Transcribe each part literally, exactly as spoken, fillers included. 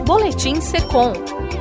Boletim Secom.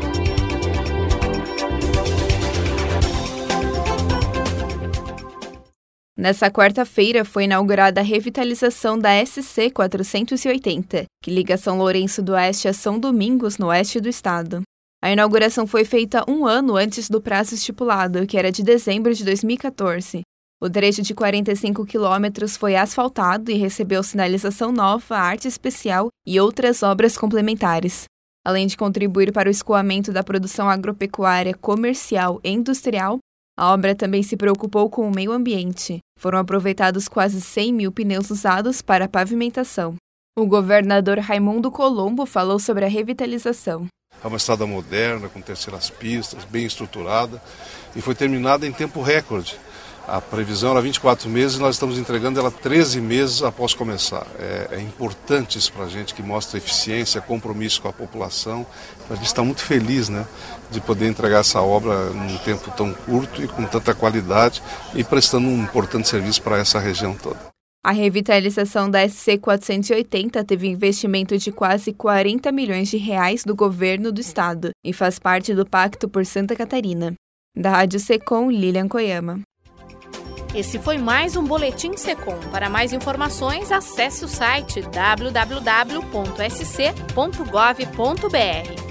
Nessa quarta-feira foi inaugurada a revitalização da S C quatrocentos e oitenta, que liga São Lourenço do Oeste a São Domingos, no oeste do estado. A inauguração foi feita um ano antes do prazo estipulado, que era de dezembro de dois mil e quatorze. O trecho de quarenta e cinco quilômetros foi asfaltado e recebeu sinalização nova, arte especial e outras obras complementares. Além de contribuir para o escoamento da produção agropecuária, comercial e industrial, a obra também se preocupou com o meio ambiente. Foram aproveitados quase cem mil pneus usados para a pavimentação. O governador Raimundo Colombo falou sobre a revitalização. É uma estrada moderna, com terceiras pistas, bem estruturada, e foi terminada em tempo recorde. A previsão era vinte e quatro meses e nós estamos entregando ela treze meses após começar. É, é importante isso para a gente, que mostra eficiência, compromisso com a população. A gente está muito feliz, né, de poder entregar essa obra num tempo tão curto e com tanta qualidade e prestando um importante serviço para essa região toda. A revitalização da S C quatrocentos e oitenta teve investimento de quase quarenta milhões de reais do governo do estado e faz parte do Pacto por Santa Catarina. Da Rádio Secom, Lilian Koyama. Esse foi mais um Boletim Secom. Para mais informações, acesse o site w w w ponto s c ponto gov ponto b r.